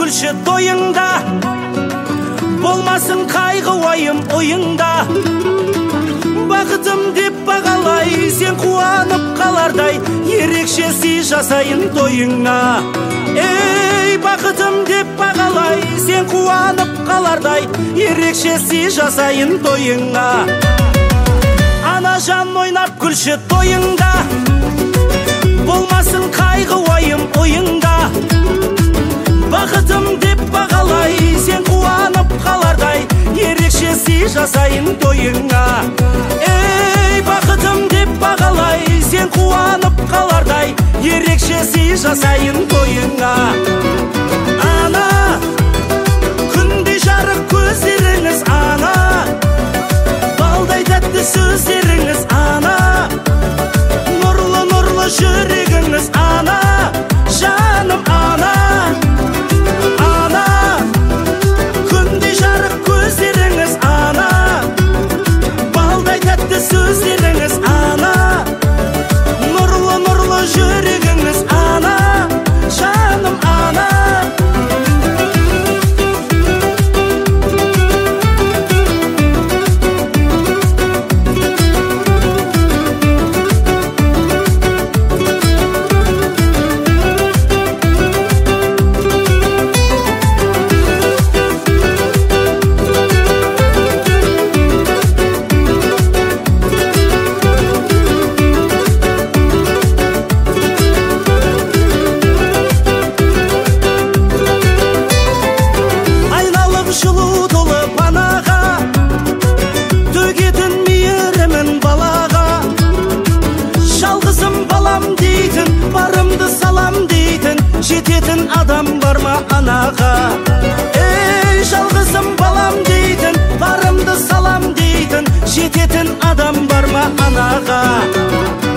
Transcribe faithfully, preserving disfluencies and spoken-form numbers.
күлші тойыңда, болмасын қайғы уайым ойыңда. Бақытым деп бағалай, сен қуанып қалардай, ерекше сый жасайын тойыңа. Ей, бақытым деп бағалай, сен қуанып қалардай, ерекше сый жасайын тойыңа. Ана жан ойнап күлші тойыңда, болмасын қайғы уайым ойыңда. Бақытым деп бағалай, сен қуанып қалардай, ерекше сый жасайын тойыңа. Ей, бақытым деп бағалай, сен қуанып қалардай, ерекше сый жасайын тойыңа. Ана, күндей жарық көздеріңіз, ана, балдай тәтті сөздеріңіз, ана, нұрлы-нұрлы жүрегіңіз, ана, жаным, ана. Ана, күндей жарық көздеріңіз, ана, балдай тәтті сөздеріңіз, ана, нұрлы-нұрлы жүрегіңіз, ана, жаным, ана. Жететін адам бар ма анаға? Ей, жалғызым балам дейтін, барымды салам дейтін, жететін адам бар ма анаға?